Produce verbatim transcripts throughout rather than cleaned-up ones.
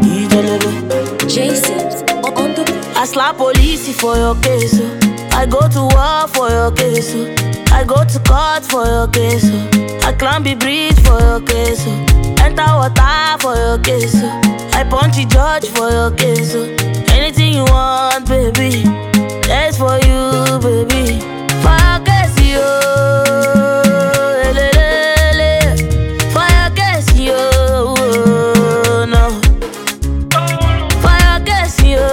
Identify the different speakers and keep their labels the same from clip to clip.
Speaker 1: Ijelebe.
Speaker 2: Jason on the
Speaker 1: I slap police for your case. Oh. I go to war for your case. Oh. I go to court for your case. Oh. I climb the bridge for your case. Oh. Enter water for your case. Oh. I punch the judge for your case. Oh. Anything you want, baby, that's for you, baby. For your case, yo. Elelele. For your case, yo. No. For your case, yo.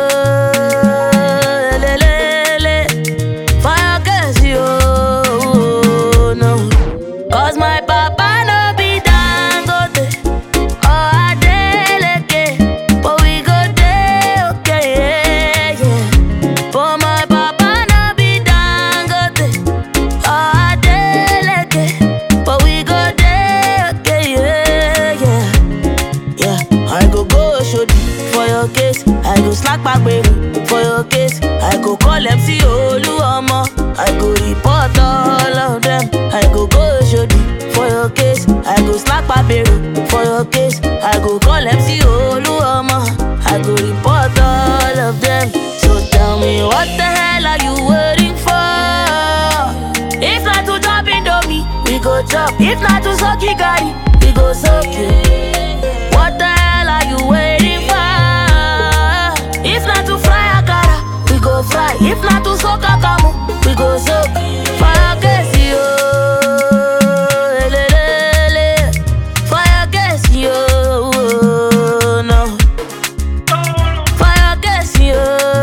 Speaker 1: Elelele. For your case, yo. No. Cause my papa no be Dangote or Adeleke, but we go there, okay, yeah, yeah. But my papa no be Dangote or Adeleke, but we go there, okay, yeah, yeah. Yeah, I go go Oshodi for your case. I go slack back baby for your case. I go call M C Oluomo. I go report all of them. I go go Oshodi for your case. I go slack back baby for your case. I go call M C Oluomo. I go report all of them. So tell me, what the hell are you waiting for? If not to chop Indomie, we go chop. If not to suck Gari, we go suck it. What the hell are you waiting for? If not to fry akara, we go fry. If not to soak akamu, we go soak. Fire case, yo. Elelele. Fire case, yo. No. Fire case, yo.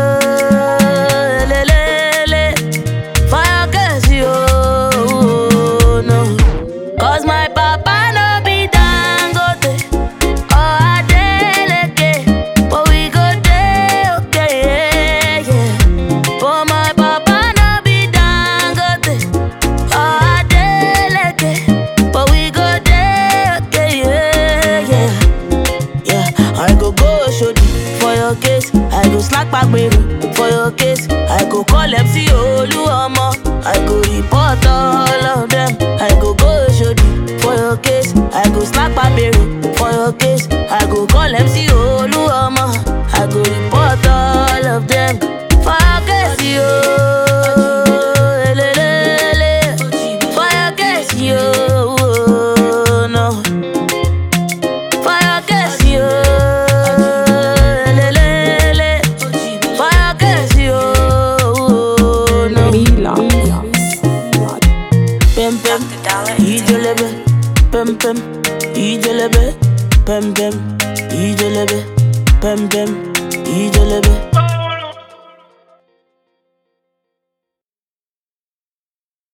Speaker 1: Elelele. Fire case, yo. No. Cause my papa no be Dangote or Adeleke, but we go there, okay, yeah, yeah. But my papa no be Dangote or Adeleke, but we go there, okay, yeah, yeah. Yeah, I go go Oshodi for your case. I go slack back baby for your case. I go call M C Oluomo. I go report all of them. I go go Oshodi for your case. I go slack back baby for your case. I go call M C Oluomo. I go report all of them. For your case, yo. Elelele. For your case, yo. No. For your case, yo. Elelele. For your case, yo. No. Pem pem, Ijelebe. Pem pem, Ijelebe. Pem pem, Ijelebe. Pem pem, Ijelebe.